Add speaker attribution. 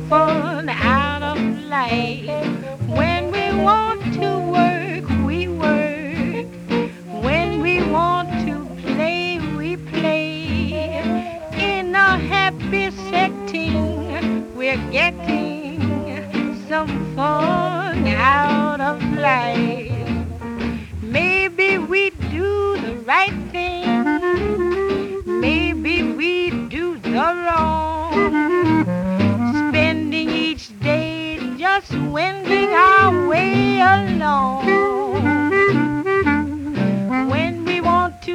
Speaker 1: fun out of life. When we want to work, we work. When we want to play, we play. In a happy setting, we're getting some fun out of life. Maybe we do the right thing. Maybe we do the wrong. Spending each day just wending our way along.